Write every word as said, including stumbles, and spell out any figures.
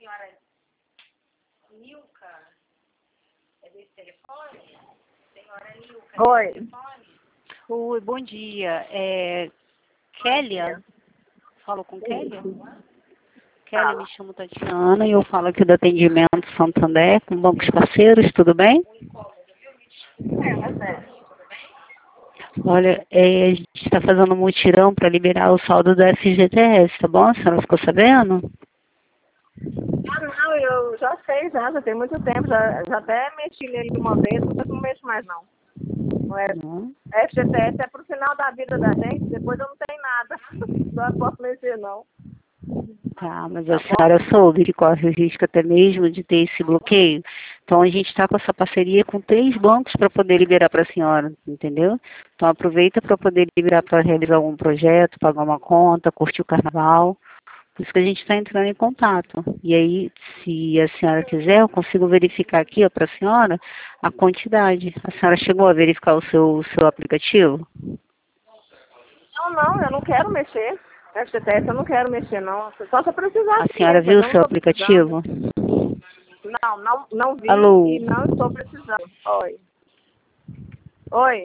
senhora Nilka? É desse telefone? Senhora Nilka, Oi. é desse telefone? Oi, bom dia. É Kélia? Falo com Kélia? Kélia, me chamo Tatiana e eu falo aqui do atendimento Santander com bancos parceiros, tudo bem? Olha, é, a gente está fazendo um mutirão para liberar o saldo do F G T S, tá bom? A senhora ficou sabendo? Ah, não, eu já sei, já, já tem muito tempo, já, já até mexi nele de uma vez, mas não mexo mais não. Não é, Não. F G T S é pro final da vida da gente, depois eu não tenho nada. Não posso mexer não. Tá, mas a senhora soube que corre o risco até mesmo de ter esse bloqueio. Então a gente está com essa parceria com três bancos para poder liberar para a senhora, entendeu? Então aproveita para poder liberar para realizar algum projeto, pagar uma conta, curtir o carnaval. Por isso que a gente está entrando em contato. E aí, se a senhora quiser, eu consigo verificar aqui para a senhora a quantidade. A senhora chegou a verificar o seu, o seu aplicativo? Não, não, eu não quero mexer. F G T S eu não quero mexer não. Só se eu precisar. A senhora viu o seu aplicativo? Não, não, não vi Alô? e não estou precisando. Oi. Oi.